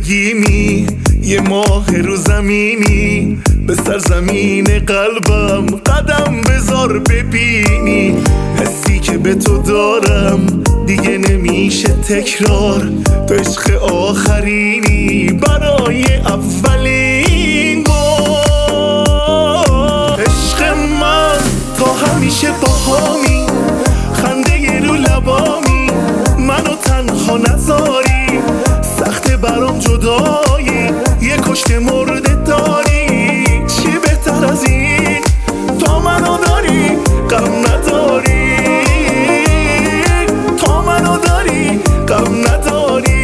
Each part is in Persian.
زندگیمی یه ماه رو زمینی، به سرزمین قلبم قدم بذار ببینی. حسی که به تو دارم دیگه نمیشه تکرار، تو عشق آخرینی برای اولین بار. عشق من تا همیشه باهامی، خنده رو لبامی، منو تنها نذاری. سخته برام جدایی، یه کشت مرده داری. چی بهتر از این؟ تا منو داری غم نداری، تا منو داری غم نداری.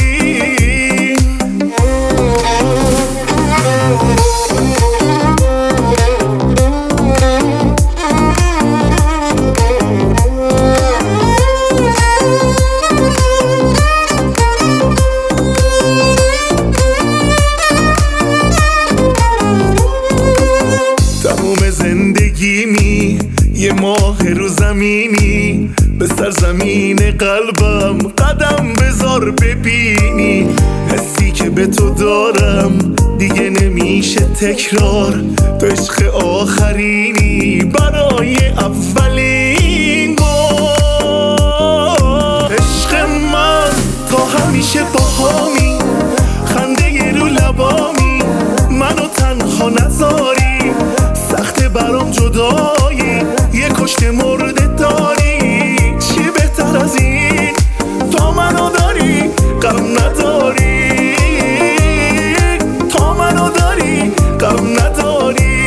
زندگیمی یه ماه رو زمینی، به سرزمین قلبم قدم بذار ببینی. حسی که به تو دارم دیگه نمیشه تکرار، تو عشق آخرینی برای اولین بار. عشق من تا همیشه باهامی، خنده رو لبامی، منو تنها نذاری. سخته برام جدایی، یه کشت مرده داری. چی بهتر از این؟ تا منو داری غم نداری، تا منو داری غم نداری.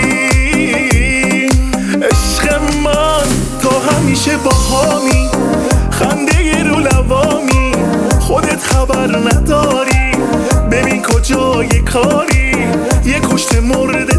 عشق من تا همیشه باهامی، خنده رو لبامی، خودت خبر نداری. ببین کجای کاری، یه کشت مرده